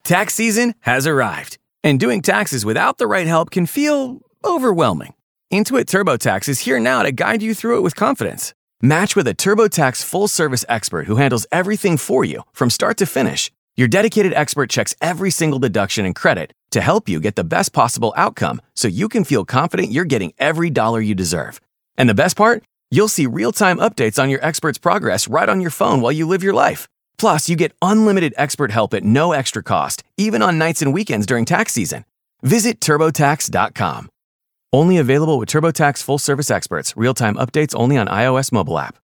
Tax season has arrived, and doing taxes without the right help can feel overwhelming. Intuit TurboTax is here now to guide you through it with confidence. Match with a TurboTax full-service expert who handles everything for you from start to finish. Your dedicated expert checks every single deduction and credit to help you get the best possible outcome so you can feel confident you're getting every dollar you deserve. And the best part? You'll see real-time updates on your expert's progress right on your phone while you live your life. Plus, you get unlimited expert help at no extra cost, even on nights and weekends during tax season. Visit TurboTax.com. Only available with TurboTax full-service experts. Real-time updates only on iOS mobile app.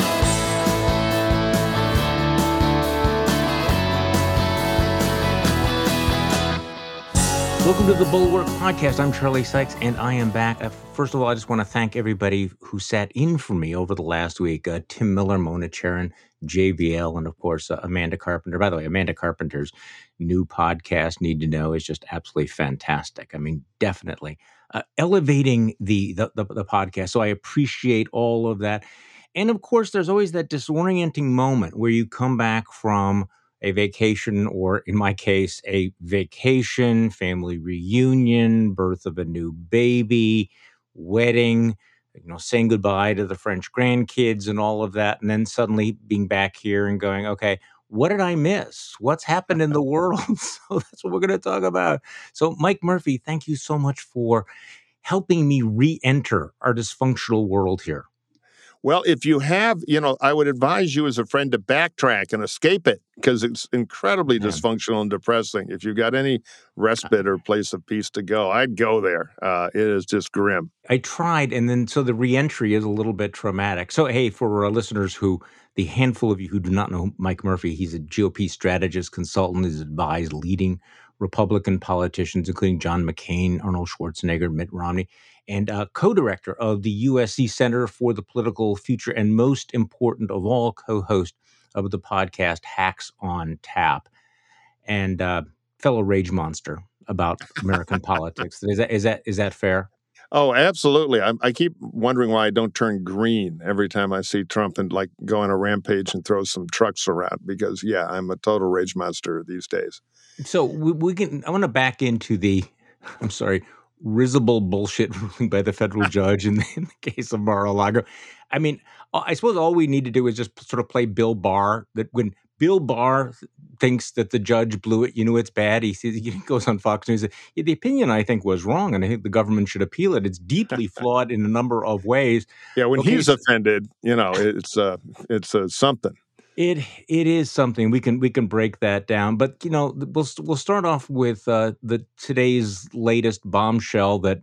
Welcome to the Bulwark Podcast. I'm Charlie Sykes, and I am back. First of all, I just want to thank everybody who sat in for me over the last week. Tim Miller, Mona Charen, JVL, and of course, Amanda Carpenter. By the way, Amanda Carpenter's new podcast, Need to Know, is just absolutely fantastic. I mean, definitely elevating the podcast. So I appreciate all of that. And of course, there's always that disorienting moment where you come back from a vacation, or in my case, a vacation, family reunion, birth of a new baby, wedding, saying goodbye to the French grandkids and all of that. And then suddenly being back here and going, okay, what did I miss? What's happened in the world? So that's what we're going to talk about. So Mike Murphy, thank you so much for helping me re-enter our dysfunctional world here. Well, if you have, I would advise you as a friend to backtrack and escape it, because it's incredibly dysfunctional and depressing. If you've got any respite or place of peace to go, I'd go there. It is just grim. I tried, and then so the reentry is a little bit traumatic. So, hey, for listeners the handful of you who do not know Mike Murphy, he's a GOP strategist, consultant. He's advised leading Republican politicians, including John McCain, Arnold Schwarzenegger, Mitt Romney, and co-director of the USC Center for the Political Future, and most important of all, co-host of the podcast Hacks on Tap, and fellow rage monster about American politics. Is that fair? Oh, absolutely. I keep wondering why I don't turn green every time I see Trump and go on a rampage and throw some trucks around, because, I'm a total rage monster these days. So I want to back into risible bullshit ruling by the federal judge in the case of Mar-a-Lago. I mean, I suppose all we need to do is just sort of play Bill Barr, that when Bill Barr thinks that the judge blew it, it's bad. He goes on Fox News. The opinion, I think, was wrong, and I think the government should appeal it. It's deeply flawed in a number of ways. Yeah, when he's offended, it's something. It is something. We can break that down, but we'll start off with today's latest bombshell that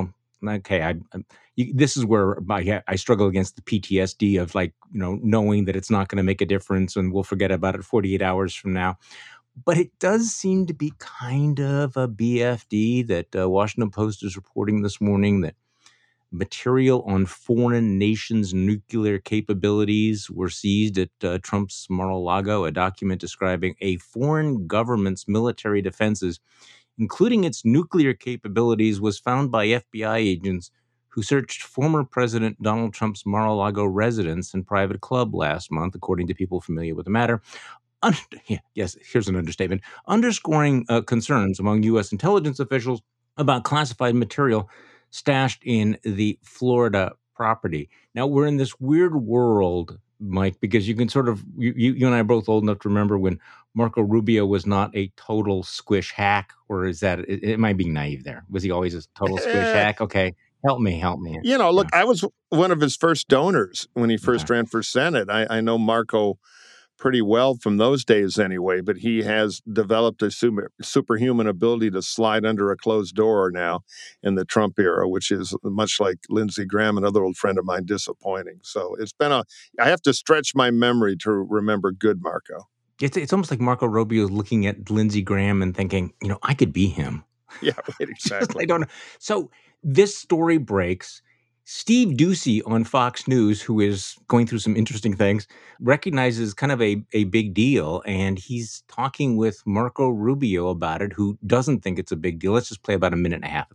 this is where I struggle against the PTSD of knowing that it's not going to make a difference and we'll forget about it 48 hours from now. But it does seem to be kind of a BFD that Washington Post is reporting this morning, that material on foreign nations' nuclear capabilities were seized at Trump's Mar-a-Lago, a document describing a foreign government's military defenses, including its nuclear capabilities, was found by FBI agents who searched former President Donald Trump's Mar-a-Lago residence and private club last month, according to people familiar with the matter. Yes, here's an understatement. Underscoring concerns among U.S. intelligence officials about classified material stashed in the Florida property. Now, we're in this weird world, Mike, because you can sort of, you and I are both old enough to remember when Marco Rubio was not a total squish hack, or is that, am I being naive there? Was he always a total squish hack? Okay, help me. Look, I was one of his first donors when he first ran for Senate. I know Marco pretty well from those days anyway, but he has developed a superhuman ability to slide under a closed door now in the Trump era, which is much like Lindsey Graham, another old friend of mine, disappointing. So I have to stretch my memory to remember good Marco. It's almost like Marco Rubio looking at Lindsey Graham and thinking, I could be him. Yeah, right, exactly. I don't know. So this story breaks. Steve Doocy on Fox News, who is going through some interesting things, recognizes kind of a big deal, and he's talking with Marco Rubio about it, who doesn't think it's a big deal. Let's just play about a minute and a half of that.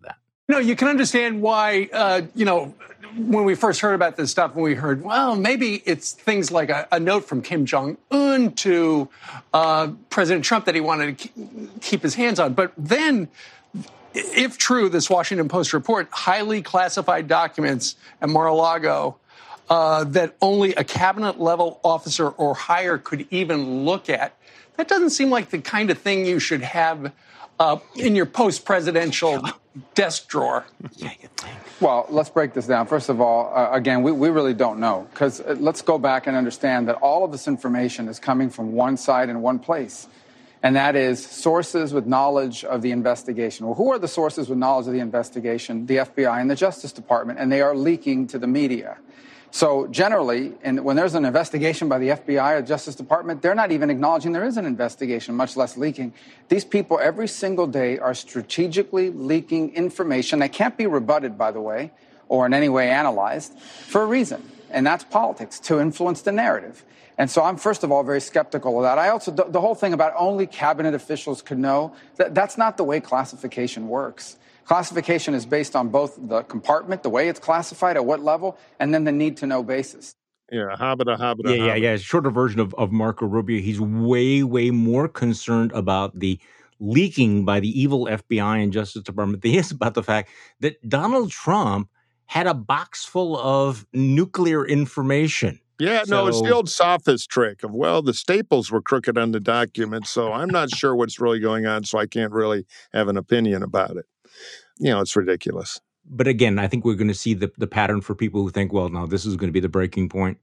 No, you can understand why, when we first heard about this stuff, when we heard, well, maybe it's things like a note from Kim Jong-un to President Trump that he wanted to keep his hands on. But then, if true, this Washington Post report, highly classified documents at Mar-a-Lago that only a cabinet-level officer or higher could even look at, that doesn't seem like the kind of thing you should have in your post-presidential desk drawer. Well, let's break this down. First of all, again, we really don't know, because let's go back and understand that all of this information is coming from one side in one place, and that is sources with knowledge of the investigation. Well, who are the sources with knowledge of the investigation? The FBI and the Justice Department, and they are leaking to the media. So generally, and when there's an investigation by the FBI or Justice Department, they're not even acknowledging there is an investigation, much less leaking. These people every single day are strategically leaking information that can't be rebutted, by the way, or in any way analyzed, for a reason. And that's politics, to influence the narrative. And so I'm, first of all, very skeptical of that. I also, the whole thing about only cabinet officials could know, that's not the way classification works. Classification is based on both the compartment, the way it's classified, at what level, and then the need-to-know basis. Yeah, habita. Yeah. Shorter version of Marco Rubio. He's way more concerned about the leaking by the evil FBI and Justice Department than he is about the fact that Donald Trump had a box full of nuclear information. Yeah, no, it's the old sophist trick of, well, the staples were crooked on the document, so I'm not sure what's really going on, so I can't really have an opinion about it. It's ridiculous. But again, I think we're going to see the pattern for people who think, well, no, this is going to be the breaking point.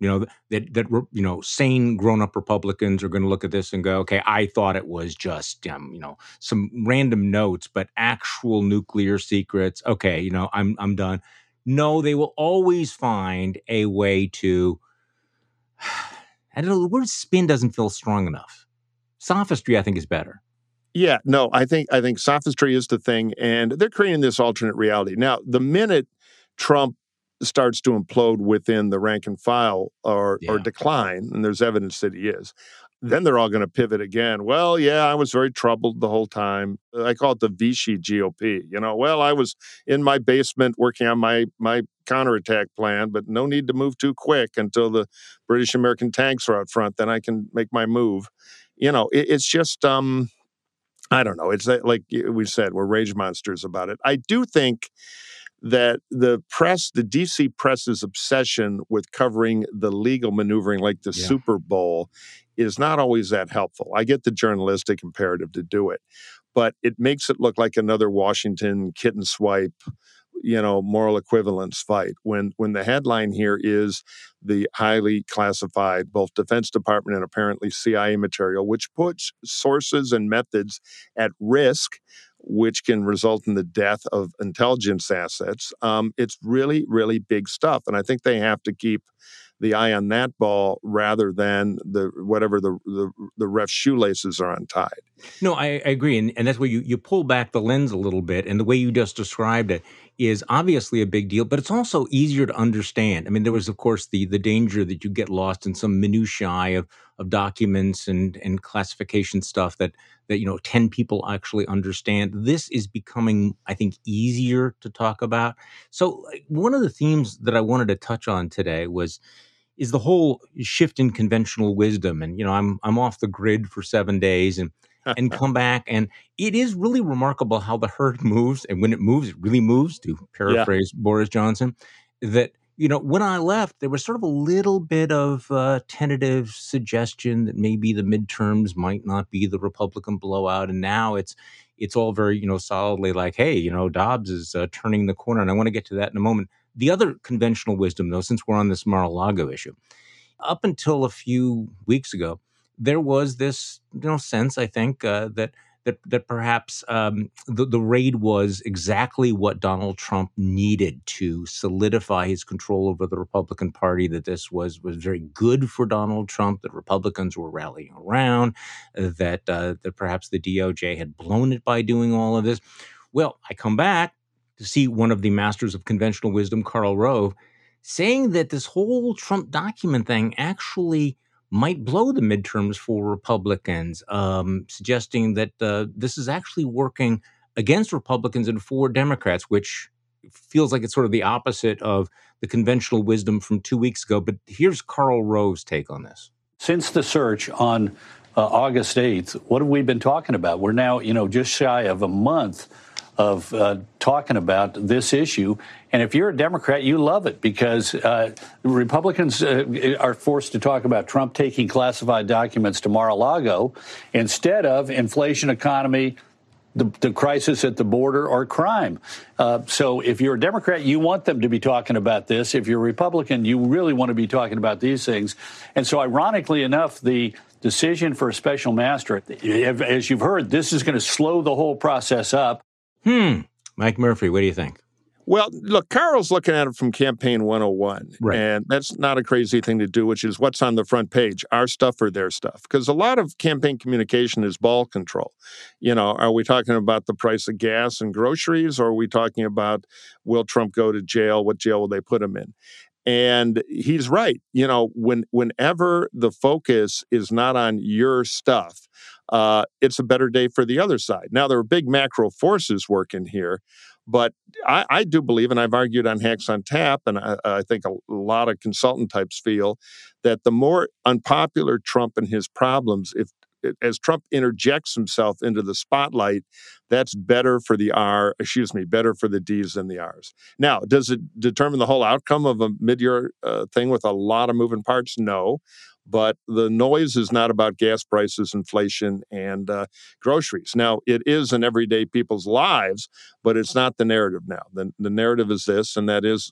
That sane grown-up Republicans are going to look at this and go, okay, I thought it was just, some random notes, but actual nuclear secrets. Okay, I'm done. No, they will always find a way to, I don't know, the word spin doesn't feel strong enough. Sophistry, I think, is better. Yeah, no, I think sophistry is the thing, and they're creating this alternate reality. Now, the minute Trump starts to implode within the rank and file or decline, and there's evidence that he is, then they're all going to pivot again. Well, yeah, I was very troubled the whole time. I call it the Vichy GOP. Well, I was in my basement working on my counterattack plan, but no need to move too quick until the British American tanks are out front. Then I can make my move. It's just... I don't know. It's like we said, we're rage monsters about it. I do think that the DC press's obsession with covering the legal maneuvering like the Super Bowl is not always that helpful. I get the journalistic imperative to do it, but it makes it look like another Washington kitten swipe, moral equivalence fight. When the headline here is the highly classified, both Defense Department and apparently CIA material, which puts sources and methods at risk, which can result in the death of intelligence assets. It's really, really big stuff. And I think they have to keep the eye on that ball rather than the ref's shoelaces are untied. No, I agree. And that's where you pull back the lens a little bit. And the way you just described it is obviously a big deal, but it's also easier to understand. I mean, there was, of course, the danger that you get lost in some minutiae of documents and classification stuff that 10 people actually understand. This is becoming, I think, easier to talk about. So one of the themes that I wanted to touch on today is the whole shift in conventional wisdom. And, I'm off the grid for 7 days and come back. And it is really remarkable how the herd moves. And when it moves, it really moves, to paraphrase Boris Johnson, that, when I left, there was sort of a little bit of tentative suggestion that maybe the midterms might not be the Republican blowout. And now it's all very, solidly like, hey, Dobbs is turning the corner. And I want to get to that in a moment. The other conventional wisdom, though, since we're on this Mar-a-Lago issue, up until a few weeks ago, there was this sense, I think, that perhaps the raid was exactly what Donald Trump needed to solidify his control over the Republican Party, that this was very good for Donald Trump, that Republicans were rallying around, that perhaps the DOJ had blown it by doing all of this. Well, I come back to see one of the masters of conventional wisdom, Karl Rove, saying that this whole Trump document thing actually might blow the midterms for Republicans, suggesting that this is actually working against Republicans and for Democrats, which feels like it's sort of the opposite of the conventional wisdom from 2 weeks ago. But here's Karl Rove's take on this. Since the search on August 8th, what have we been talking about? We're now, just shy of a month of talking about this issue. And if you're a Democrat, you love it because Republicans are forced to talk about Trump taking classified documents to Mar-a-Lago instead of inflation, economy, the crisis at the border, or crime. So if you're a Democrat, you want them to be talking about this. If you're a Republican, you really want to be talking about these things. And so ironically enough, the decision for a special master, as you've heard, this is going to slow the whole process up. Mike Murphy, what do you think? Well, look, Carl's looking at it from Campaign 101, right. And that's not a crazy thing to do, which is what's on the front page, our stuff or their stuff. Because a lot of campaign communication is ball control. Are we talking about the price of gas and groceries, or are we talking about will Trump go to jail? What jail will they put him in? And he's right. Whenever the focus is not on your stuff, it's a better day for the other side. Now, there are big macro forces working here, but I do believe, and I've argued on Hacks on Tap, and I think a lot of consultant types feel that the more unpopular Trump and his problems, as Trump interjects himself into the spotlight, that's better for better for the D's than the R's. Now, does it determine the whole outcome of a mid-year thing with a lot of moving parts? No. But the noise is not about gas prices, inflation, and groceries. Now, it is in everyday people's lives, but it's not the narrative now. The narrative is this, and that is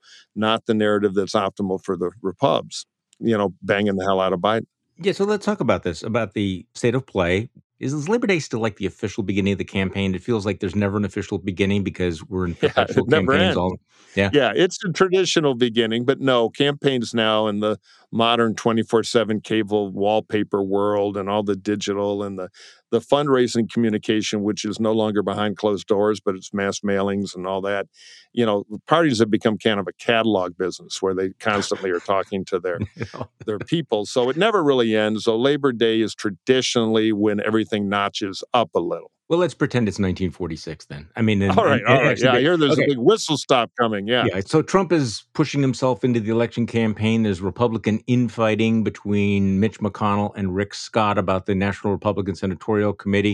not the narrative that's optimal for the Repubs, banging the hell out of Biden. Yeah, so let's talk about this, about the state of play. Is Labor Day still like the official beginning of the campaign? It feels like there's never an official beginning because we're in perpetual campaigns. Yeah, it's a traditional beginning, but no, campaigns now in the modern 24/7 cable wallpaper world and all the digital and the fundraising communication, which is no longer behind closed doors, but it's mass mailings and all that. Parties have become kind of a catalog business where they constantly are talking to their people. So it never really ends. So Labor Day is traditionally when everything notches up a little. Well, let's pretend it's 1946 then. I mean, all right. Yeah, I hear there's a big whistle stop coming. Yeah. So Trump is pushing himself into the election campaign. There's Republican infighting between Mitch McConnell and Rick Scott about the National Republican Senatorial Committee.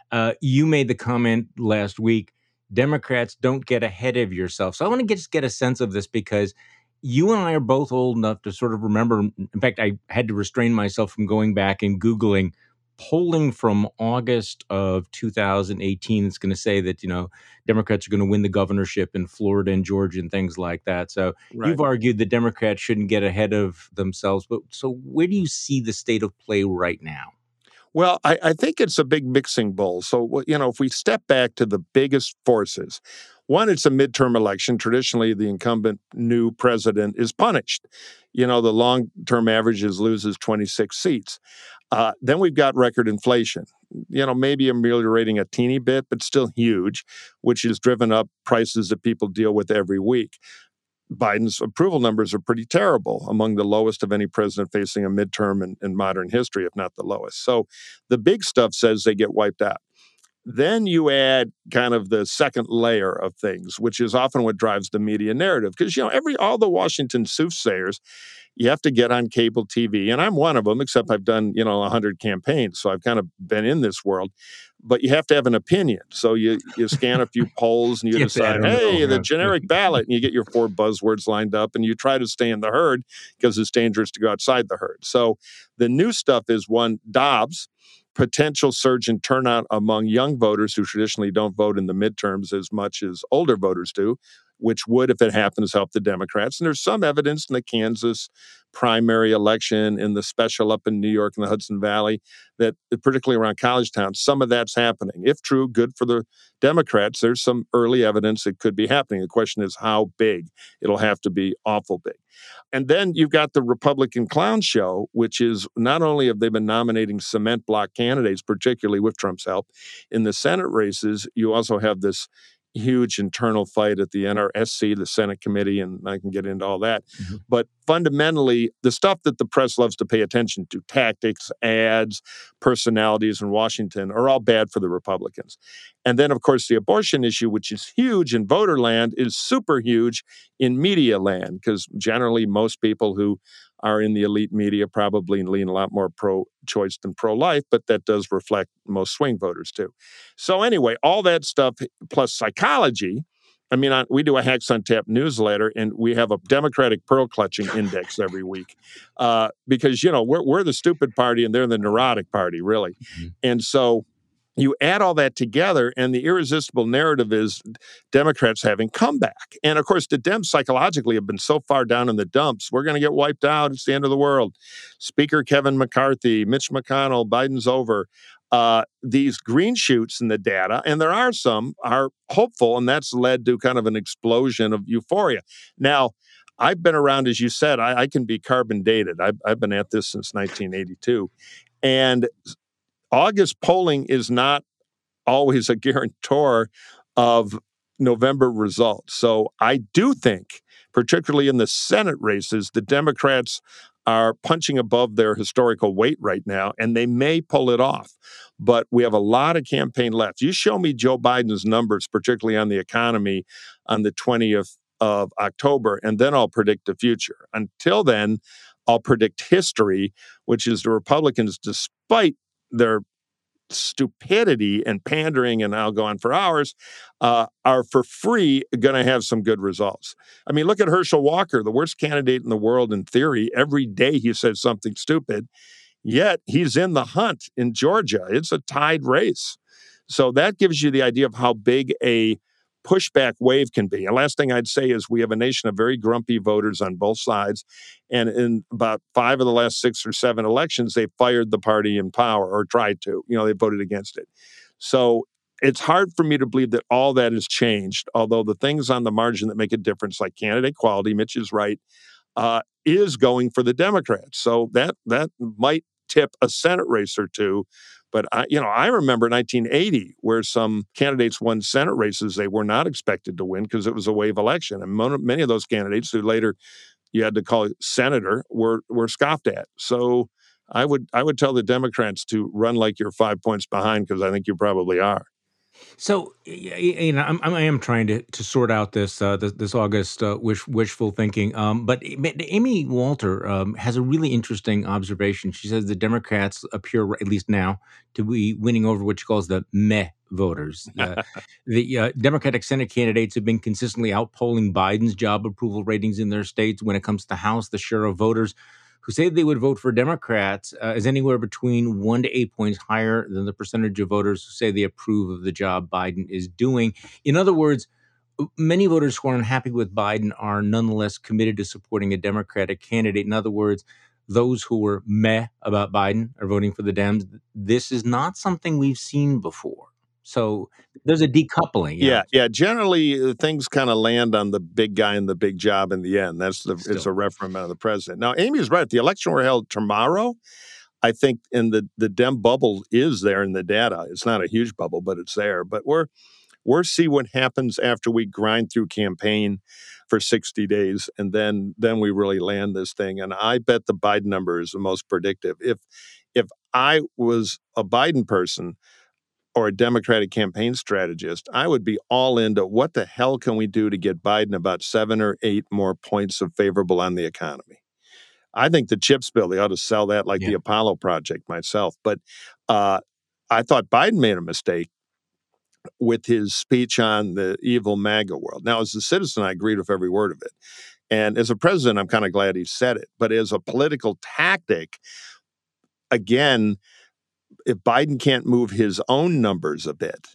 You made the comment last week, Democrats, don't get ahead of yourself. So I want to just get a sense of this because you and I are both old enough to sort of remember. In fact, I had to restrain myself from going back and Googling polling from August of 2018. It's going to say that, Democrats are going to win the governorship in Florida and Georgia and things like that. So You've argued that Democrats shouldn't get ahead of themselves. But so where do you see the state of play right now? Well, I think it's a big mixing bowl. So, if we step back to the biggest forces, one, it's a midterm election. Traditionally, the incumbent new president is punished. The long-term averages loses 26 seats. Then we've got record inflation, maybe ameliorating a teeny bit, but still huge, which has driven up prices that people deal with every week. Biden's approval numbers are pretty terrible, among the lowest of any president facing a midterm in modern history, if not the lowest. So the big stuff says they get wiped out. Then you add kind of the second layer of things, which is often what drives the media narrative. Because, all the Washington soothsayers, you have to get on cable TV. And I'm one of them, except I've done, 100 campaigns. So I've kind of been in this world. But you have to have an opinion. So you scan a few polls and you decide, the generic ballot, and you get your 4 buzzwords lined up and you try to stay in the herd because it's dangerous to go outside the herd. So the new stuff is one, Dobbs, potential surge in turnout among young voters who traditionally don't vote in the midterms as much as older voters do, which would, if it happens, help the Democrats. And there's some evidence in the Kansas primary election, in the special up in New York in the Hudson Valley, that particularly around college towns, some of that's happening. If true, good for the Democrats. There's some early evidence it could be happening. The question is how big. It'll have to be awful big. And then you've got the Republican clown show, which is not only have they been nominating cement block candidates, particularly with Trump's help, in the Senate races, you also have this huge internal fight at the NRSC, the Senate committee, and I can get into all that. Mm-hmm. But fundamentally, the stuff that the press loves to pay attention to, tactics, ads, personalities in Washington, are all bad for the Republicans. And then, of course, the abortion issue, which is huge in voter land, is super huge in media land, because generally most people who are in the elite media probably lean a lot more pro-choice than pro-life, but that does reflect most swing voters too. So anyway, all that stuff plus psychology. I mean, we do a Hacks on Tap newsletter, and we have a Democratic pearl clutching index every week because, we're the stupid party and they're the neurotic party, really. Mm-hmm. And so you add all that together, and the irresistible narrative is Democrats having comeback. And of course, the Dems psychologically have been so far down in the dumps. We're going to get wiped out. It's the end of the world. Speaker Kevin McCarthy, Mitch McConnell, Biden's over. These green shoots in the data, and there are some, are hopeful, and that's led to kind of an explosion of euphoria. Now, I've been around, as you said, I can be carbon dated. I've been at this since 1982. And August polling is not always a guarantor of November results. So I do think, particularly in the Senate races, the Democrats are punching above their historical weight right now, and they may pull it off. But we have a lot of campaign left. You show me Joe Biden's numbers, particularly on the economy, on the 20th of October, and then I'll predict the future. Until then, I'll predict history, which is the Republicans, despite their stupidity and pandering, and I'll go on for hours, are for free going to have some good results. I mean, look at Herschel Walker, the worst candidate in the world in theory. Every day he says something stupid, yet he's in the hunt in Georgia. It's a tied race. So that gives you the idea of how big a pushback wave can be. And last thing I'd say is we have a nation of very grumpy voters on both sides. And in about 5 of the last 6 or 7 elections, they fired the party in power, or tried to. They voted against it. So it's hard for me to believe that all that has changed, although the things on the margin that make a difference, like candidate quality, Mitch is right, is going for the Democrats. So that might tip a Senate race or two. But I remember 1980, where some candidates won Senate races they were not expected to win because it was a wave election, and many of those candidates who later you had to call senator were scoffed at. So I would tell the Democrats to run like you're 5 points behind, because I think you probably are. So, I am trying to sort out this August wishful thinking. But Amy Walter has a really interesting observation. She says the Democrats appear, at least now, to be winning over what she calls the meh voters. The Democratic Senate candidates have been consistently outpolling Biden's job approval ratings in their states. When it comes to the House, the share of voters who say they would vote for Democrats is anywhere between 1 to 8 points higher than the percentage of voters who say they approve of the job Biden is doing. In other words, many voters who are unhappy with Biden are nonetheless committed to supporting a Democratic candidate. In other words, those who were meh about Biden are voting for the Dems. This is not something we've seen before. So there's a decoupling. Yeah. Generally, things kind of land on the big guy and the big job in the end. It's a referendum on the president. Now, Amy's right. The election were held tomorrow. I think in the Dem bubble is there in the data. It's not a huge bubble, but it's there. But we're see what happens after we grind through campaign for 60 days, and then we really land this thing. And I bet the Biden number is the most predictive. If I was a Biden person or a Democratic campaign strategist, I would be all into what the hell can we do to get Biden about 7 or 8 more points of favorable on the economy. I think the CHIPS bill, they ought to sell that like the Apollo project myself. But I thought Biden made a mistake with his speech on the evil MAGA world. Now, as a citizen, I agreed with every word of it. And as a president, I'm kind of glad he said it. But as a political tactic, again, if Biden can't move his own numbers a bit,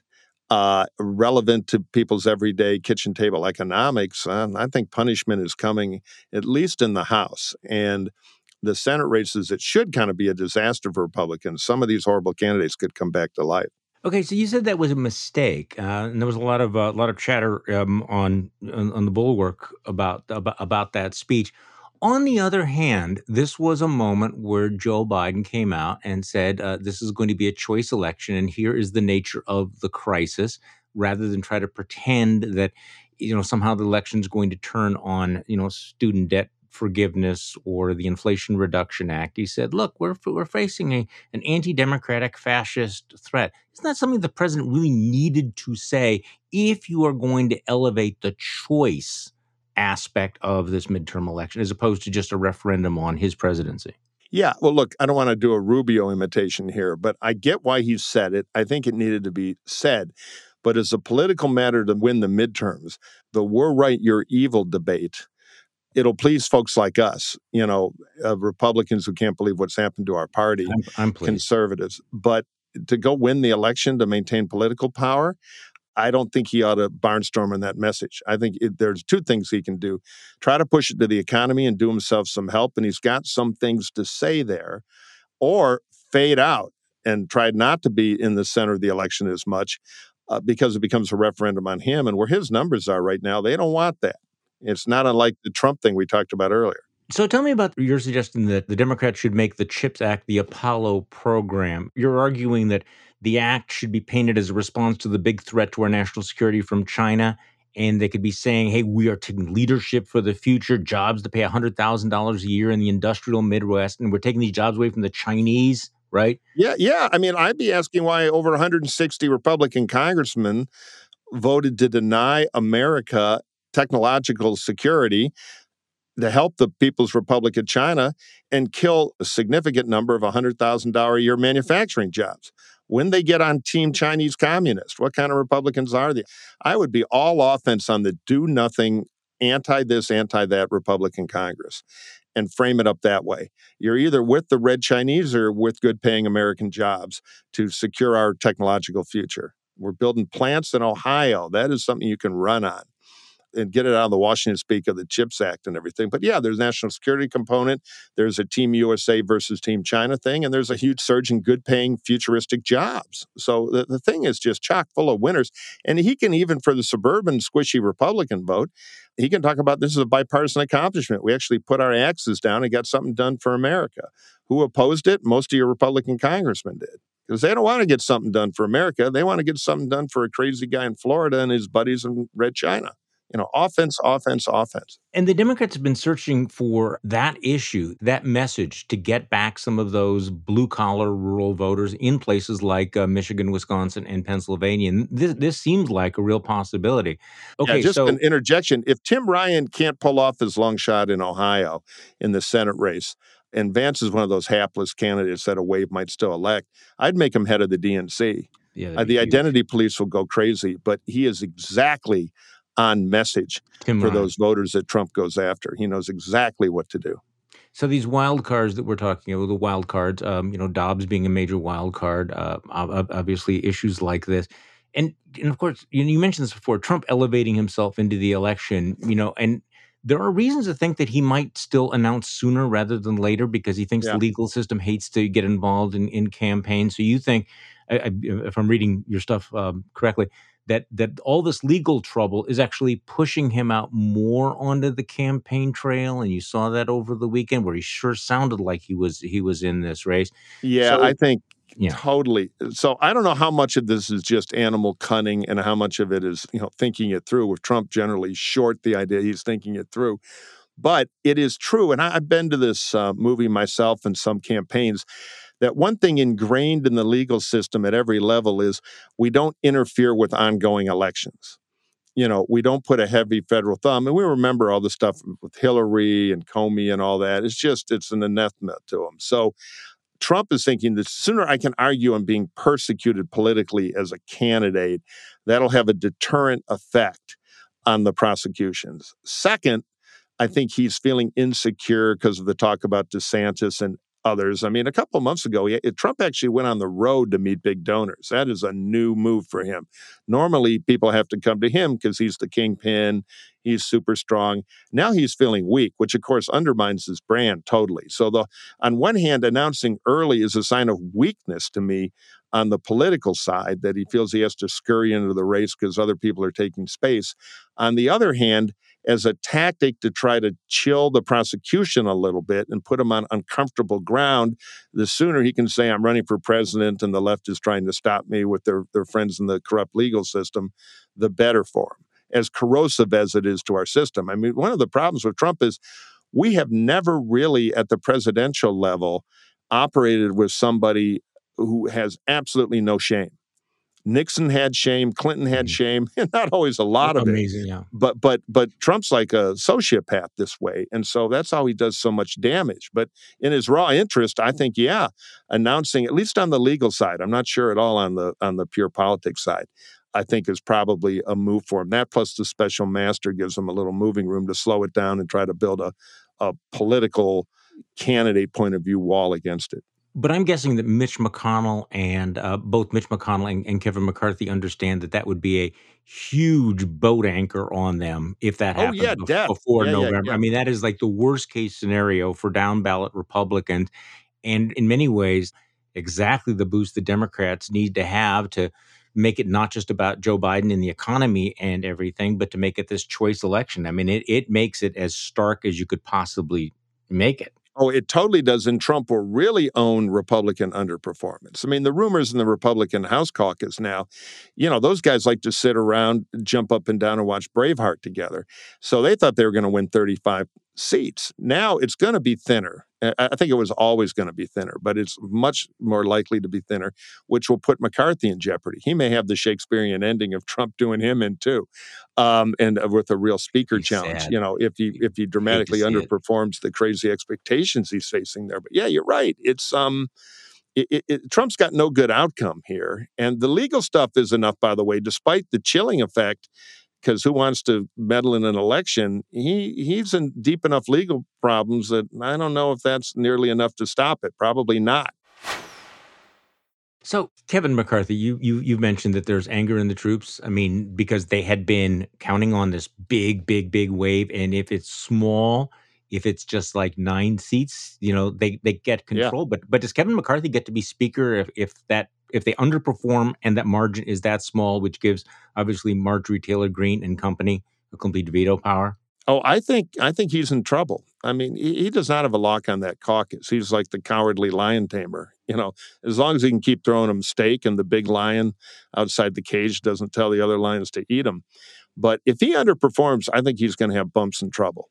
relevant to people's everyday kitchen table economics, I think punishment is coming, at least in the House. And the Senate races, it should kind of be a disaster for Republicans. Some of these horrible candidates could come back to life. Okay, so you said that was a mistake, and there was a lot of chatter on the Bulwark about that speech. On the other hand, this was a moment where Joe Biden came out and said, this is going to be a choice election, and here is the nature of the crisis. rather than try to pretend that, somehow the election is going to turn on, student debt forgiveness or the Inflation Reduction Act. He said, look, we're facing an anti-democratic fascist threat. Isn't that something the president really needed to say if you are going to elevate the choice aspect of this midterm election as opposed to just a referendum on his presidency? Yeah, well, look, I don't want to do a Rubio imitation here, but I get why he said it. I think it needed to be said. But as a political matter to win the midterms, the we're right, you're evil debate, it'll please folks like us, Republicans who can't believe what's happened to our party, I'm pleased. Conservatives. But to go win the election to maintain political power, I don't think he ought to barnstorm on that message. I think there's two things he can do. Try to push it to the economy and do himself some help, and he's got some things to say there, or fade out and try not to be in the center of the election as much because it becomes a referendum on him. And where his numbers are right now, they don't want that. It's not unlike the Trump thing we talked about earlier. So tell me about your suggestion that the Democrats should make the CHIPS Act the Apollo program. You're arguing that the act should be painted as a response to the big threat to our national security from China. And they could be saying, hey, we are taking leadership for the future, jobs to pay $100,000 a year in the industrial Midwest, and we're taking these jobs away from the Chinese, right? Yeah. I mean, I'd be asking why over 160 Republican congressmen voted to deny America technological security to help the People's Republic of China and kill a significant number of $100,000 a year manufacturing jobs. When they get on Team Chinese Communist, what kind of Republicans are they? I would be all offense on the do-nothing, anti-this, anti-that Republican Congress and frame it up that way. You're either with the red Chinese or with good-paying American jobs to secure our technological future. We're building plants in Ohio. That is something you can run on and get it out of the Washington speak of the CHIPS Act and everything. But yeah, there's a national security component. There's a Team USA versus Team China thing. And there's a huge surge in good paying futuristic jobs. So the thing is just chock full of winners. And he can, even for the suburban squishy Republican vote, he can talk about this is a bipartisan accomplishment. We actually put our axes down and got something done for America. Who opposed it? Most of your Republican congressmen did. Because they don't want to get something done for America. They want to get something done for a crazy guy in Florida and his buddies in red China. Offense, offense, offense. And the Democrats have been searching for that issue, that message, to get back some of those blue-collar rural voters in places like Michigan, Wisconsin, and Pennsylvania. And this seems like a real possibility. Okay, yeah, just an interjection. If Tim Ryan can't pull off his long shot in Ohio in the Senate race, and Vance is one of those hapless candidates that a wave might still elect, I'd make him head of the DNC. Yeah, the identity police will go crazy, but he is exactly on message for those voters that Trump goes after. He knows exactly what to do. So these wild cards that we're talking about, the wild cards, Dobbs being a major wild card, obviously issues like this. And of course, you mentioned this before, Trump elevating himself into the election, and there are reasons to think that he might still announce sooner rather than later because he thinks the legal system hates to get involved in campaigns. So you think, if I'm reading your stuff correctly, that all this legal trouble is actually pushing him out more onto the campaign trail, and you saw that over the weekend where he sure sounded like he was in this race. Yeah, I think totally. So I don't know how much of this is just animal cunning and how much of it is thinking it through. With Trump generally short the idea he's thinking it through, but it is true. And I've been to this movie myself in some campaigns. That one thing ingrained in the legal system at every level is we don't interfere with ongoing elections. We don't put a heavy federal thumb. And we remember all the stuff with Hillary and Comey and all that. It's an anathema to them. So Trump is thinking that sooner I can argue I'm being persecuted politically as a candidate, that'll have a deterrent effect on the prosecutions. Second, I think he's feeling insecure because of the talk about DeSantis and others. I mean, a couple of months ago, Trump actually went on the road to meet big donors. That is a new move for him. Normally, people have to come to him because he's the kingpin. He's super strong. Now he's feeling weak, which, of course, undermines his brand totally. So on one hand, announcing early is a sign of weakness to me on the political side, that he feels he has to scurry into the race because other people are taking space. On the other hand, as a tactic to try to chill the prosecution a little bit and put him on uncomfortable ground. The sooner he can say, I'm running for president and the left is trying to stop me with their friends in the corrupt legal system, the better for him, as corrosive as it is to our system. I mean, one of the problems with Trump is we have never really, at the presidential level, operated with somebody who has absolutely no shame. Nixon had shame, Clinton had shame, and not always a lot of it. Amazing, yeah. But Trump's like a sociopath this way, and so that's how he does so much damage. But in his raw interest, I think, announcing, at least on the legal side, I'm not sure at all on the pure politics side, I think is probably a move for him. That plus the special master gives him a little moving room to slow it down and try to build a political candidate point of view wall against it. But I'm guessing that Mitch McConnell and both Mitch McConnell and Kevin McCarthy understand that would be a huge boat anchor on them if that happens before November. Yeah. I mean, that is like the worst case scenario for down ballot Republicans. And in many ways, exactly the boost the Democrats need to have to make it not just about Joe Biden and the economy and everything, but to make it this choice election. I mean, it makes it as stark as you could possibly make it. Oh, it totally does. And Trump will really own Republican underperformance. I mean, the rumors in the Republican House caucus now, those guys like to sit around, jump up and down and watch Braveheart together. So they thought they were going to win 35 seats. Now it's going to be thinner. I think it was always going to be thinner, but it's much more likely to be thinner, which will put McCarthy in jeopardy. He may have the Shakespearean ending of Trump doing him in too, and with a real speaker challenge. Sad. If he dramatically underperforms the crazy expectations he's facing there. But yeah, you're right. It's Trump's got no good outcome here, and the legal stuff is enough, by the way, despite the chilling effect. Because who wants to meddle in an election? He's in deep enough legal problems that I don't know if that's nearly enough to stop it. Probably not. So, Kevin McCarthy, you've mentioned that there's anger in the troops. I mean, because they had been counting on this big wave, and if it's small, if it's just like 9 seats, they get control. Yeah. But does Kevin McCarthy get to be speaker if they underperform and that margin is that small, which gives obviously Marjorie Taylor Greene and company a complete veto power? Oh, I think he's in trouble. I mean, he does not have a lock on that caucus. He's like the cowardly lion tamer. As long as he can keep throwing him steak and the big lion outside the cage doesn't tell the other lions to eat him. But if he underperforms, I think he's going to have bumps and trouble.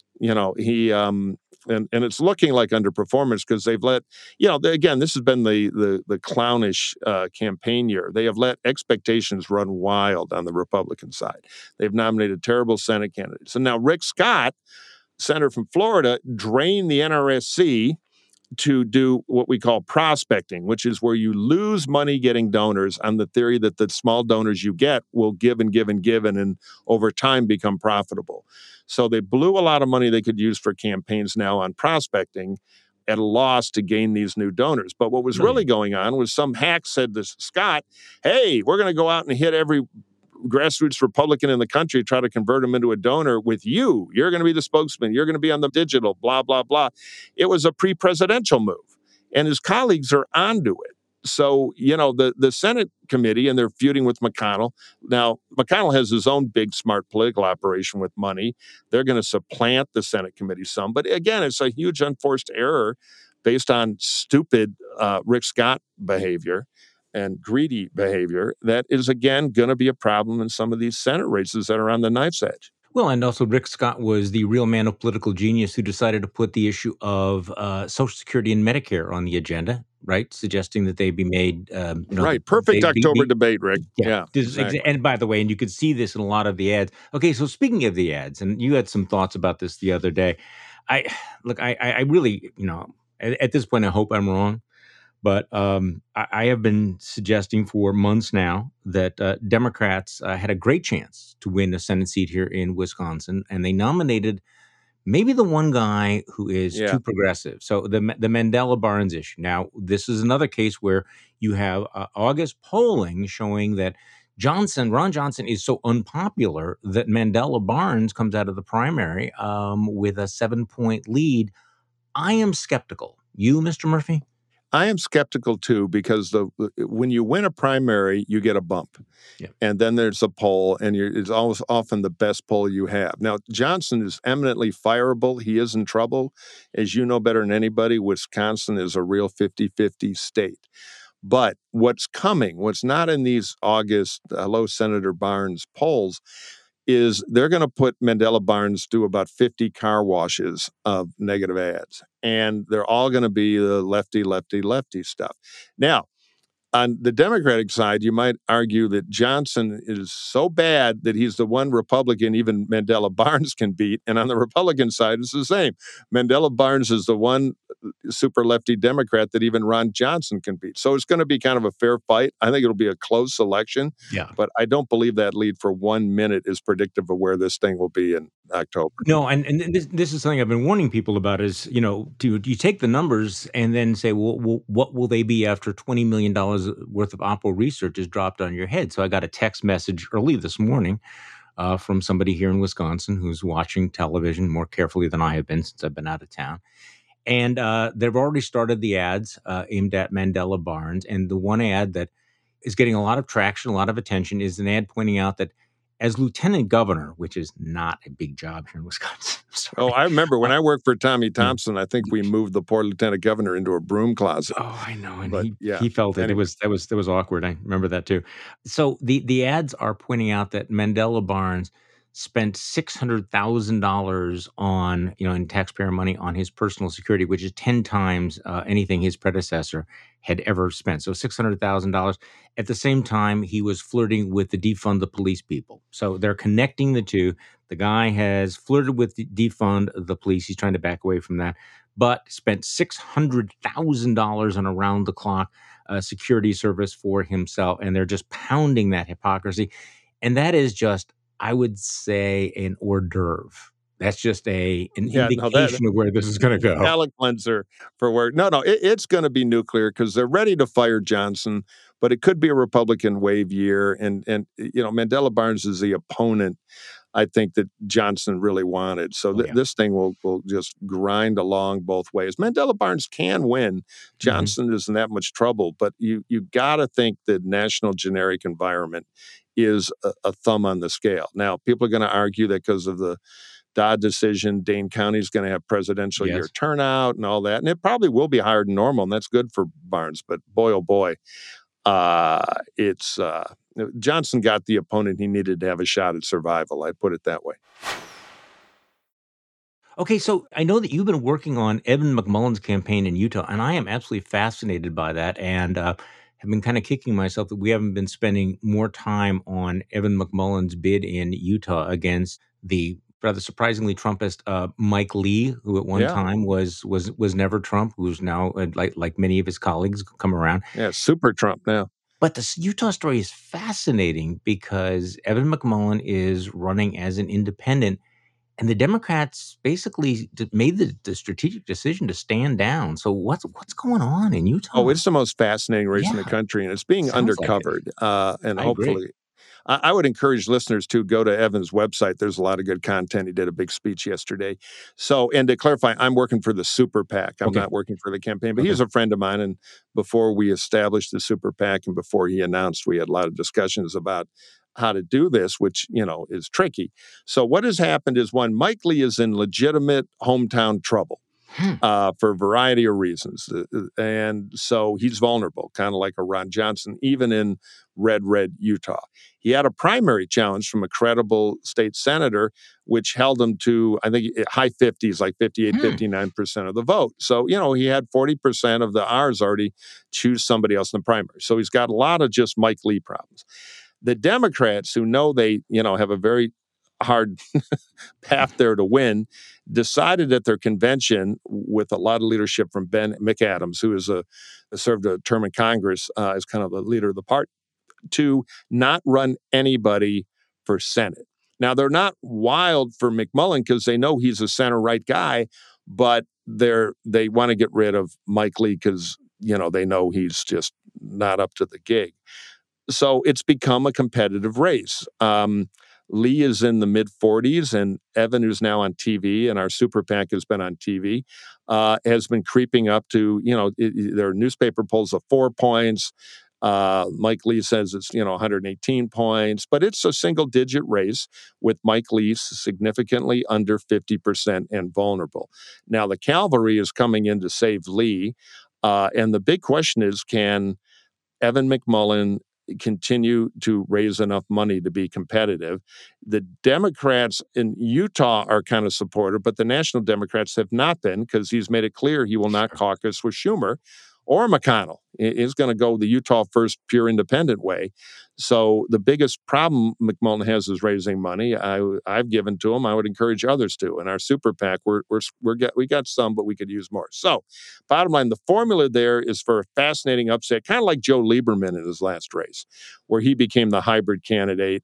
He and it's looking like underperformance because they've let, again, this has been the clownish campaign year. They have let expectations run wild on the Republican side. They've nominated terrible Senate candidates. And now Rick Scott, senator from Florida, drained the NRSC to do what we call prospecting, which is where you lose money getting donors on the theory that the small donors you get will give and give and give and over time become profitable. So they blew a lot of money they could use for campaigns now on prospecting at a loss to gain these new donors. But what was really going on was some hack said to Scott, hey, we're going to go out and hit every grassroots Republican in the country, try to convert him into a donor with you. You're going to be the spokesman. You're going to be on the digital, blah, blah, blah. It was a pre-presidential move. And his colleagues are onto it. So, the Senate committee, and they're feuding with McConnell. Now, McConnell has his own big, smart political operation with money. They're going to supplant the Senate committee some. But again, it's a huge unforced error based on stupid Rick Scott behavior and greedy behavior that is, again, going to be a problem in some of these Senate races that are on the knife's edge. Well, and also Rick Scott was the real man of political genius who decided to put the issue of Social Security and Medicare on the agenda, right? Suggesting that they be made, right. Perfect October debate, Rick. Yeah. Exactly. And by the way, and you could see this in a lot of the ads. Okay, so speaking of the ads, and you had some thoughts about this the other day. I really, at this point, I hope I'm wrong. But I have been suggesting for months now that Democrats had a great chance to win a Senate seat here in Wisconsin, and they nominated maybe the one guy who is too progressive. So the Mandela Barnes issue. Now, this is another case where you have August polling showing that Ron Johnson is so unpopular that Mandela Barnes comes out of the primary with a 7-point lead. I am skeptical. You, Mr. Murphy? I am skeptical too, because when you win a primary, you get a bump. Yeah. And then there's a poll, and it's always often the best poll you have. Now, Johnson is eminently fireable. He is in trouble. As you know better than anybody, Wisconsin is a real 50-50 state. But what's coming, what's not in these August Hello, Senator Barnes polls, is they're going to put Mandela Barnes through about 50 car washes of negative ads. And they're all going to be the lefty, lefty, lefty stuff. Now, on the Democratic side, you might argue that Johnson is so bad that he's the one Republican even Mandela Barnes can beat. And on the Republican side, it's the same. Mandela Barnes is the one super lefty Democrat that even Ron Johnson can beat. So it's going to be kind of a fair fight. I think it'll be a close election. Yeah. But I don't believe that lead for 1 minute is predictive of where this thing will be in October. No, and this is something I've been warning people about is, do you take the numbers and then say, well, what will they be after $20 million worth of Oppo research is dropped on your head? So I got a text message early this morning from somebody here in Wisconsin who's watching television more carefully than I have been since I've been out of town. And they've already started the ads aimed at Mandela Barnes. And the one ad that is getting a lot of traction, a lot of attention, is an ad pointing out that as lieutenant governor, which is not a big job here in Wisconsin. Oh, I remember when I worked for Tommy Thompson, I think we moved the poor lieutenant governor into a broom closet. Oh, I know. And But, he felt it. anyway. That was awkward. I remember that too. So the ads are pointing out that Mandela Barnes spent $600,000 on, in taxpayer money on his personal security, which is 10 times anything his predecessor had ever spent. So $600,000. At the same time, he was flirting with the defund the police people. So they're connecting the two. The guy has flirted with defund the police. He's trying to back away from that, but spent $600,000 on around the clock security service for himself. And they're just pounding that hypocrisy. And that is just, I would say, an hors d'oeuvre. That's just an indication of where this is going to go. Palate cleanser for work. No, it's going to be nuclear because they're ready to fire Johnson, but it could be a Republican wave year. And Mandela Barnes is the opponent, I think, that Johnson really wanted. So this thing will just grind along both ways. Mandela Barnes can win. Johnson isn't that much trouble, but you got to think the national generic environment is a thumb on the scale. Now, people are going to argue that because of the Dodd decision, Dane County is going to have presidential year turnout and all that. And it probably will be higher than normal, and that's good for Barnes. But boy, oh boy, Johnson got the opponent he needed to have a shot at survival. I'd put it that way. Okay, so I know that you've been working on Evan McMullin's campaign in Utah, and I am absolutely fascinated by that, and have been kind of kicking myself that we haven't been spending more time on Evan McMullin's bid in Utah against the rather surprisingly Trumpist Mike Lee, who at one time was never Trump, who's now like many of his colleagues come around. Yeah, super Trump now. But this Utah story is fascinating because Evan McMullin is running as an independent. And the Democrats basically made the strategic decision to stand down. So what's going on in Utah? Oh, it's the most fascinating race in the country, and it's being undercovered. And hopefully, I would encourage listeners to go to Evan's website. There's a lot of good content. He did a big speech yesterday. So, and to clarify, I'm working for the Super PAC. I'm not working for the campaign, but he's a friend of mine. And before we established the Super PAC and before he announced, we had a lot of discussions about how to do this, which, is tricky. So what has happened is, one, Mike Lee is in legitimate hometown trouble for a variety of reasons. And so he's vulnerable, kind of like a Ron Johnson, even in red Utah. He had a primary challenge from a credible state senator, which held him to, I think, high 50s, like 58, 59% of the vote. So, he had 40% of the R's already choose somebody else in the primary. So he's got a lot of just Mike Lee problems. The Democrats, who know they, have a very hard path there to win, decided at their convention, with a lot of leadership from Ben McAdams, who served a term in Congress as kind of the leader of the party, to not run anybody for Senate. Now, they're not wild for McMullin because they know he's a center-right guy, but they want to get rid of Mike Lee because, they know he's just not up to the gig. So it's become a competitive race. Lee is in the mid 40s, and Evan, who's now on TV, and our super PAC has been on TV, has been creeping up to, there are newspaper polls of 4 points. Mike Lee says it's 118 points, but it's a single-digit race with Mike Lee significantly under 50% and vulnerable. Now the cavalry is coming in to save Lee, and the big question is, can Evan McMullin continue to raise enough money to be competitive? The Democrats in Utah are kind of supportive, but the national Democrats have not been, because he's made it clear he will not caucus with Schumer or McConnell. He's going to go the Utah first pure independent way. So the biggest problem McMullin has is raising money. I've given to him. I would encourage others to. In our super PAC, we got some, but we could use more. So bottom line, the formula there is for a fascinating upset, kind of like Joe Lieberman in his last race, where he became the hybrid candidate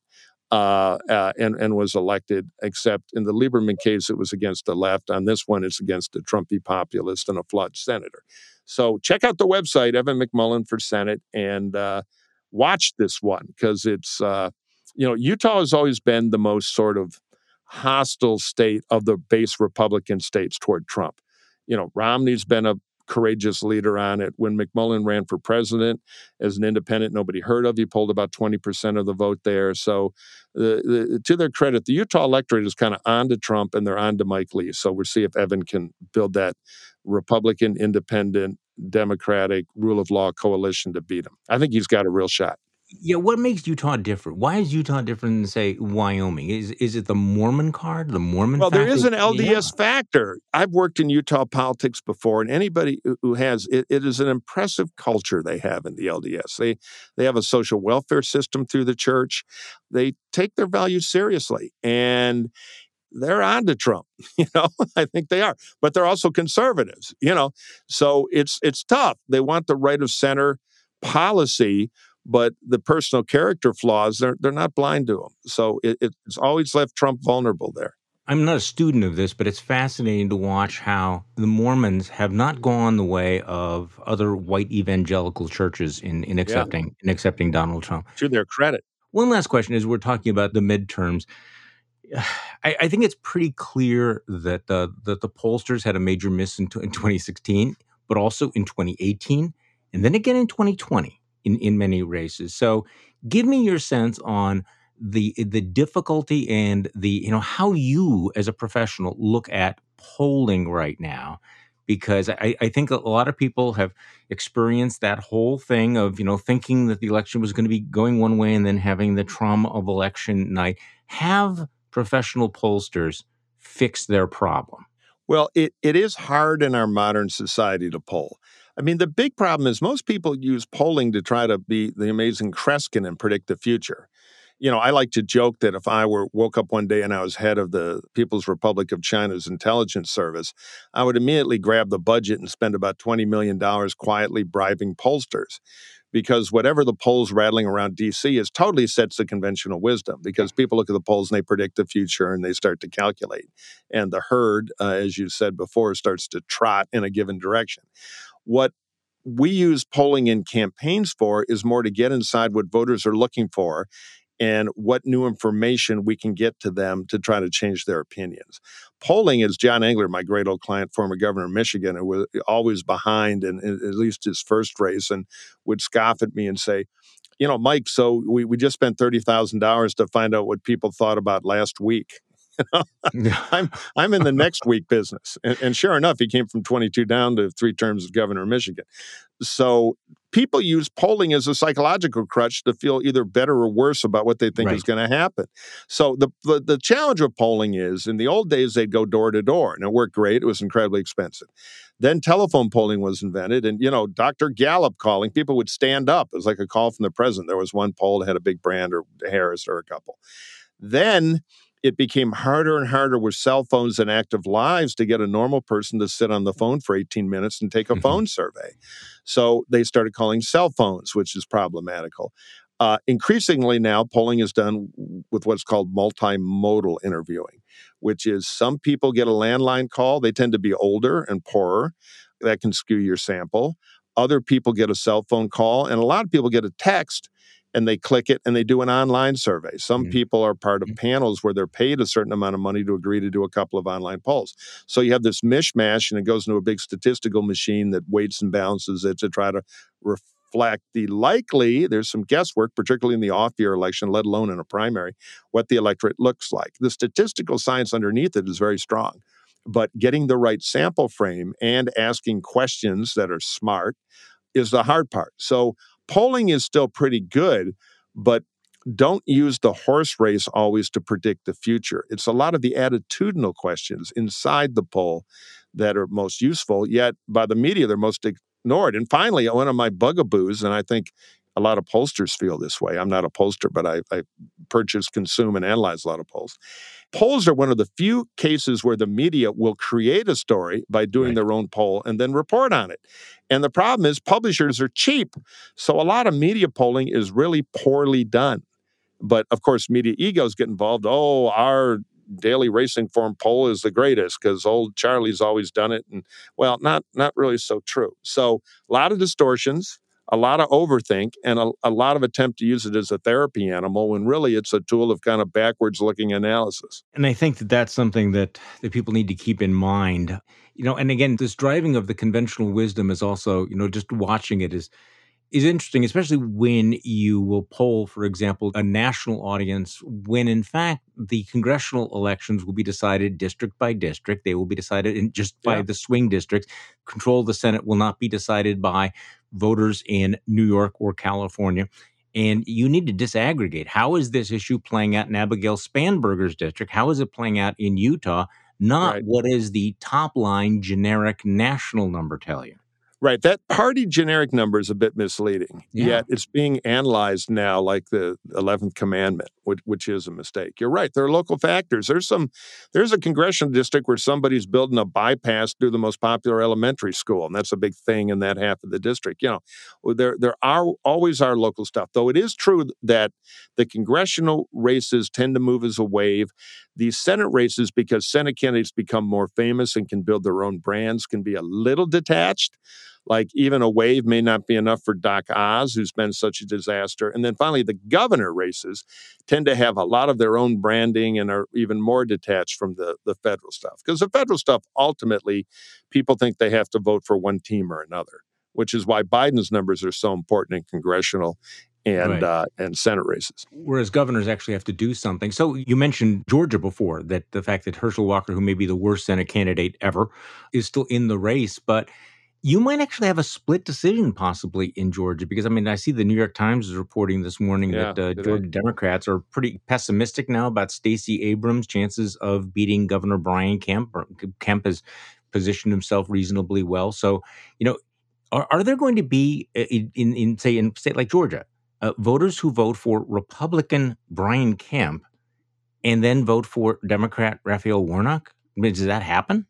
and was elected, except in the Lieberman case, it was against the left. On this one, it's against a Trumpy populist and a flawed senator. So check out the website, Evan McMullin for Senate, and watch this one, because it's, Utah has always been the most sort of hostile state of the base Republican states toward Trump. Romney's been a courageous leader on it. When McMullin ran for president as an independent, nobody heard of. He pulled about 20% of the vote there. So to their credit, the Utah electorate is kind of on to Trump, and they're on to Mike Lee. So we'll see if Evan can build that Republican, independent, Democratic rule of law coalition to beat him. I think he's got a real shot. Yeah, what makes Utah different? Why is Utah different than, say, Wyoming? Is it the Mormon card, the Mormon Well, factor? there is an LDS factor. I've worked in Utah politics before, and anybody who has, it is an impressive culture they have in the LDS. They have a social welfare system through the church. They take their values seriously, and they're on to Trump. I think they are, but they're also conservatives. So it's tough. They want the right of center policy, but the personal character flaws, they're not blind to them. So it's always left Trump vulnerable there. I'm not a student of this, but it's fascinating to watch how the Mormons have not gone the way of other white evangelical churches in accepting Donald Trump. To their credit. One last question is, we're talking about the midterms. I think it's pretty clear that the pollsters had a major miss in 2016, but also in 2018, and then again in 2020 in many races. So give me your sense on the difficulty and the how you as a professional look at polling right now, because I think a lot of people have experienced that whole thing of thinking that the election was going to be going one way and then having the trauma of election night. Have professional pollsters fix their problem? Well, it is hard in our modern society to poll. I mean, the big problem is most people use polling to try to be the amazing Kreskin and predict the future. I like to joke that if I woke up one day and I was head of the People's Republic of China's intelligence service, I would immediately grab the budget and spend about $20 million quietly bribing pollsters. Because whatever the polls rattling around D.C. is totally sets the conventional wisdom, because people look at the polls and they predict the future and they start to calculate. And the herd, as you said before, starts to trot in a given direction. What we use polling in campaigns for is more to get inside what voters are looking for and what new information we can get to them to try to change their opinions. Polling is John Engler, my great old client, former governor of Michigan, who was always behind in at least his first race, and would scoff at me and say, Mike, so we just spent $30,000 to find out what people thought about last week. I'm in the next week business. And sure enough, he came from 22 down to 3 terms as governor of Michigan. So people use polling as a psychological crutch to feel either better or worse about what they think is going to happen. So the challenge of polling is, in the old days, they'd go door to door, and it worked great. It was incredibly expensive. Then telephone polling was invented, and, Dr. Gallup calling, people would stand up. It was like a call from the president. There was one poll that had a big brand, or Harris, or a couple. Then it became harder and harder with cell phones and active lives to get a normal person to sit on the phone for 18 minutes and take a phone survey. So they started calling cell phones, which is problematical. Increasingly now, polling is done with what's called multimodal interviewing, which is some people get a landline call. They tend to be older and poorer. That can skew your sample. Other people get a cell phone call, and a lot of people get a text. and they click it and they do an online survey. Some Mm. people are part of panels where they're paid a certain amount of money to agree to do a couple of online polls. So you have this mishmash, and it goes into a big statistical machine that weights and balances it to try to reflect the likely, there's some guesswork, particularly in the off-year election, let alone in a primary, what the electorate looks like. The statistical science underneath it is very strong, but getting the right sample frame and asking questions that are smart is the hard part. So polling is still pretty good, but don't use the horse race always to predict the future. It's a lot of the attitudinal questions inside the poll that are most useful, yet by the media, they're most ignored. And finally, one of my bugaboos, and I think a lot of pollsters feel this way. I'm not a pollster, but I purchase, consume, and analyze a lot of polls. Polls are one of the few cases where the media will create a story by doing their own poll and then report on it. And the problem is publishers are cheap. So a lot of media polling is really poorly done. But of course, media egos get involved. Oh, our daily racing form poll is the greatest because old Charlie's always done it. And well, not really so true. So a lot of distortions, a lot of overthink, and a lot of attempt to use it as a therapy animal when really it's a tool of kind of backwards looking analysis. And I think that that's something that people need to keep in mind. And again, this driving of the conventional wisdom is also, just watching it is interesting, especially when you will poll, for example, a national audience, when in fact the congressional elections will be decided district by district. They will be decided by the swing districts. Control of the Senate will not be decided by voters in New York or California. And you need to disaggregate. How is this issue playing out in Abigail Spanberger's district? How is it playing out in Utah? Not what is the top line generic national number tell you. Right. That party generic number is a bit misleading, yet it's being analyzed now like the 11th commandment, which is a mistake. You're right. There are local factors. There's a congressional district where somebody's building a bypass through the most popular elementary school, and that's a big thing in that half of the district. There are always our local stuff, though it is true that the congressional races tend to move as a wave. These Senate races, because Senate candidates become more famous and can build their own brands, can be a little detached. Like even a wave may not be enough for Doc Oz, who's been such a disaster. And then finally, the governor races tend to have a lot of their own branding and are even more detached from the federal stuff. Because the federal stuff, ultimately, people think they have to vote for one team or another, which is why Biden's numbers are so important in congressional and Senate races. Whereas governors actually have to do something. So you mentioned Georgia before, that the fact that Herschel Walker, who may be the worst Senate candidate ever, is still in the race. But you might actually have a split decision possibly in Georgia, because, I see the New York Times is reporting this morning that Georgia Democrats are pretty pessimistic now about Stacey Abrams' chances of beating Governor Brian Kemp. Kemp has positioned himself reasonably well. So, are there going to be, in a state like Georgia, voters who vote for Republican Brian Kemp and then vote for Democrat Raphael Warnock? Does that happen?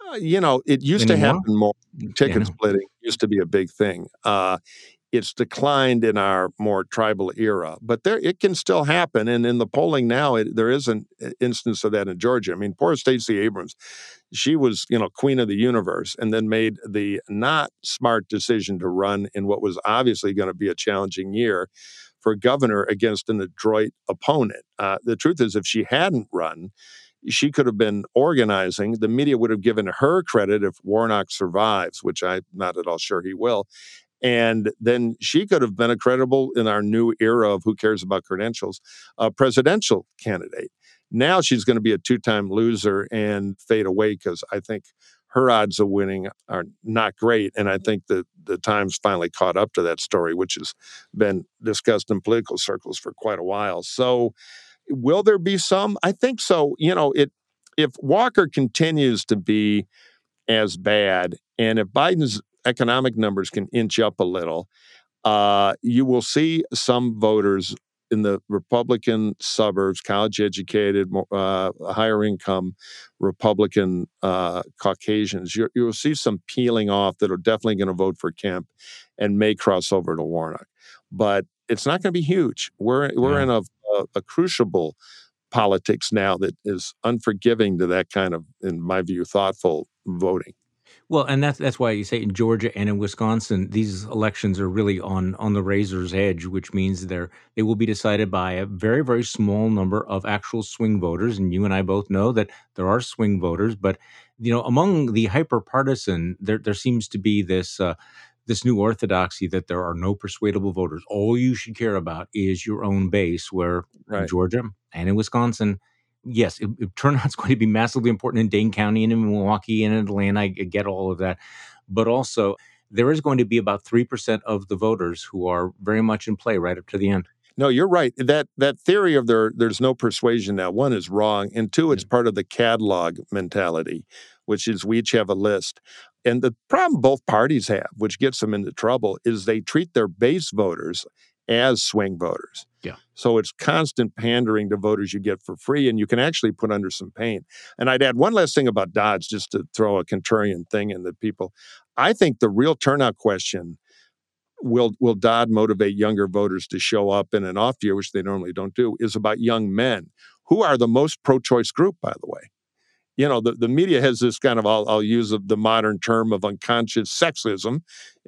It used to happen more. Ticket splitting used to be a big thing. It's declined in our more tribal era, but it can still happen. And in the polling now, there is an instance of that in Georgia. Poor Stacey Abrams, she was, queen of the universe, and then made the not smart decision to run in what was obviously going to be a challenging year for governor against an adroit opponent. The truth is, if she hadn't run, she could have been organizing. The media would have given her credit if Warnock survives, which I'm not at all sure he will. And then she could have been a credible, in our new era of who cares about credentials, a presidential candidate. Now she's going to be a two-time loser and fade away, because I think her odds of winning are not great. And I think that the Times finally caught up to that story, which has been discussed in political circles for quite a while. So will there be some? I think so. If Walker continues to be as bad, and if Biden's economic numbers can inch up a little, you will see some voters in the Republican suburbs, college-educated, higher income Republican Caucasians. You will see some peeling off that are definitely going to vote for Kemp and may cross over to Warnock. But it's not going to be huge. We're in a crucible politics now that is unforgiving to that kind of, in my view, thoughtful voting. Well, and that's why you say in Georgia and in Wisconsin, these elections are really on the razor's edge, which means they will be decided by a very, very small number of actual swing voters. And you and I both know that there are swing voters, but among the hyper partisan, there seems to be this new orthodoxy that there are no persuadable voters. All you should care about is your own base. Where in Georgia and in Wisconsin, yes, turnout's going to be massively important in Dane County and in Milwaukee and in Atlanta. I get all of that. But also, there is going to be about 3% of the voters who are very much in play right up to the end. No, you're right. That theory of there's no persuasion now, one, is wrong. And two, it's part of the catalog mentality, which is we each have a list. And the problem both parties have, which gets them into trouble, is they treat their base voters as swing voters. Yeah. So it's constant pandering to voters you get for free, and you can actually put under some pain. And I'd add one last thing about Dodd's, just to throw a contrarian thing in the people. I think the real turnout question, will Dodd motivate younger voters to show up in an off year, which they normally don't do, is about young men, who are the most pro-choice group, by the way. The media has this kind of, I'll use the modern term of unconscious sexism,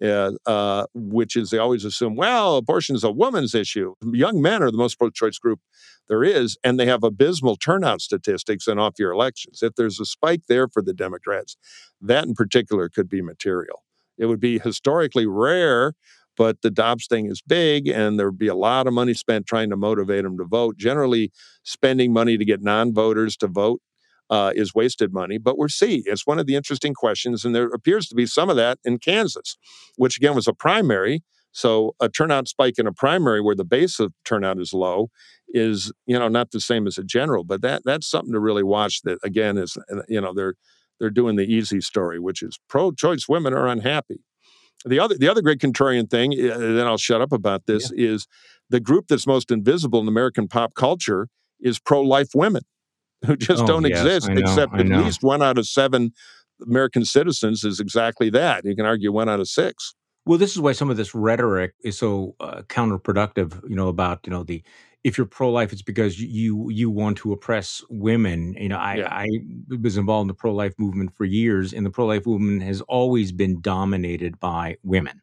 which is they always assume, well, abortion is a woman's issue. Young men are the most pro-choice group there is, and they have abysmal turnout statistics in off-year elections. If there's a spike there for the Democrats, that in particular could be material. It would be historically rare, but the Dobbs thing is big, and there would be a lot of money spent trying to motivate them to vote. Generally, spending money to get non-voters to vote is wasted money, but we'll see. It's one of the interesting questions, and there appears to be some of that in Kansas, which again was a primary. So a turnout spike in a primary where the base of turnout is low is, not the same as a general, but that's something to really watch. That again is, they're doing the easy story, which is pro-choice women are unhappy. The other great contrarian thing, then I'll shut up about this, is the group that's most invisible in American pop culture is pro-life women, who just don't exist, except at least 1 out of 7 American citizens is exactly that. You can argue 1 out of 6. Well, this is why some of this rhetoric is so counterproductive, about, if you're pro-life, it's because you want to oppress women. I was involved in the pro-life movement for years, and the pro-life movement has always been dominated by women.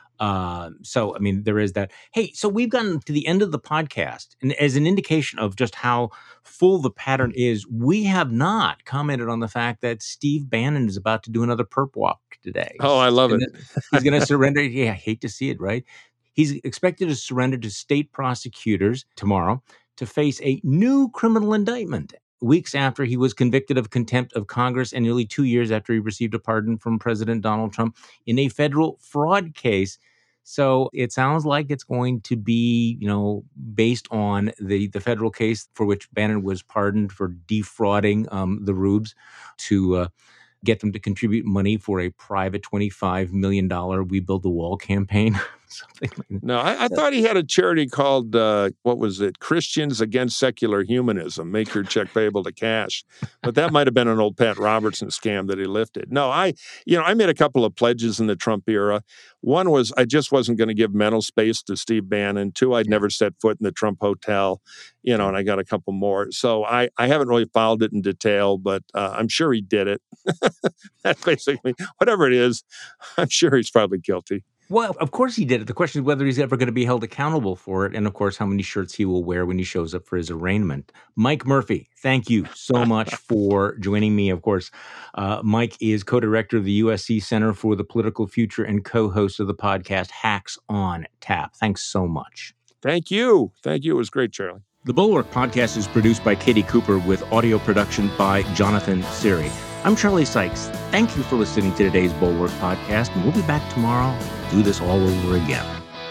So, there is that. Hey, so we've gotten to the end of the podcast, and as an indication of just how full the pattern is, we have not commented on the fact that Steve Bannon is about to do another perp walk today. Oh, I love it. He's going to surrender. Yeah, I hate to see it, right? He's expected to surrender to state prosecutors tomorrow to face a new criminal indictment, weeks after he was convicted of contempt of Congress and nearly 2 years after he received a pardon from President Donald Trump in a federal fraud case. So it sounds like it's going to be, based on the federal case for which Bannon was pardoned for defrauding the Rubes to get them to contribute money for a private $25 million We Build the Wall campaign. Something like that. No, I thought he had a charity called, what was it? Christians Against Secular Humanism, make your check payable to cash. But that might have been an old Pat Robertson scam that he lifted. No, I made a couple of pledges in the Trump era. One was I just wasn't going to give mental space to Steve Bannon. 2, I'd never set foot in the Trump hotel, and I got a couple more. So I haven't really followed it in detail, but I'm sure he did it. That's basically, whatever it is, I'm sure he's probably guilty. Well, of course he did it. The question is whether he's ever going to be held accountable for it, and of course, how many shirts he will wear when he shows up for his arraignment. Mike Murphy, thank you so much for joining me. Of course, Mike is co-director of the USC Center for the Political Future and co-host of the podcast Hacks on Tap. Thanks so much. Thank you. Thank you. It was great, Charlie. The Bulwark podcast is produced by Katie Cooper with audio production by Jonathan Siri. I'm Charlie Sykes. Thank you for listening to today's Bulwark podcast, and we'll be back tomorrow to do this all over again.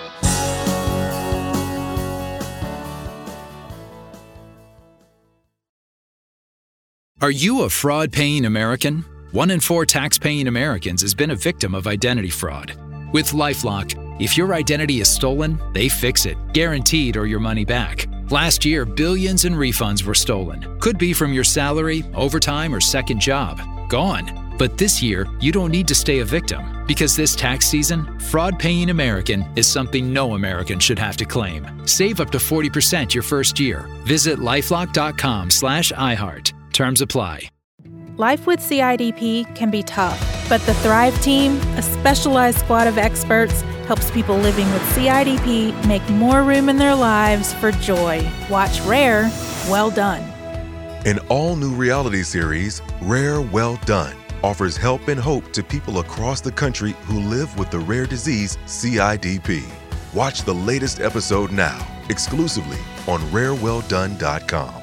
Are you a fraud-paying American? 1 in 4 tax-paying Americans has been a victim of identity fraud. With LifeLock, if your identity is stolen, they fix it, guaranteed, or your money back. Last year, billions in refunds were stolen. Could be from your salary, overtime, or second job. Gone. But this year, you don't need to stay a victim, because this tax season, fraud-paying American is something no American should have to claim. Save up to 40% your first year. Visit LifeLock.com/iHeart. Terms apply. Life with CIDP can be tough. But the Thrive Team, a specialized squad of experts, helps people living with CIDP make more room in their lives for joy. Watch Rare, Well Done. An all-new reality series, Rare Well Done, offers help and hope to people across the country who live with the rare disease CIDP. Watch the latest episode now, exclusively on RareWellDone.com.